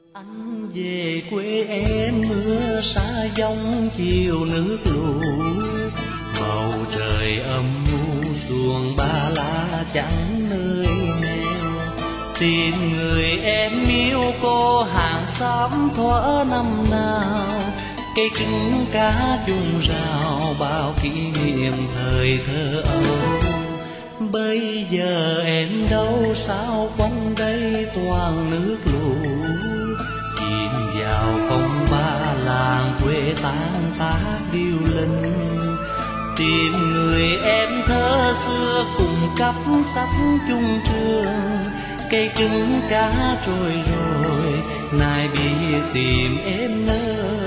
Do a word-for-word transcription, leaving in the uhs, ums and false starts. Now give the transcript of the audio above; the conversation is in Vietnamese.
Anh về quê em mưa xa giông chiều nước lũ, bầu trời âm u xuồng ba lá chẳng nơi neo. Tìm người em yêu cô hàng xóm thuở năm nào, cây trứng cá chung rào bao kỷ niệm thời thơ ấu. Bây giờ em đâu sao quanh đây toàn nước lũ, chìm vào phong ba làng quê tan tác điêu linh. Tìm người em thơ xưa cùng cắp sách chung trường, cây trứng cá trôi rồi nay biết tìm em nơi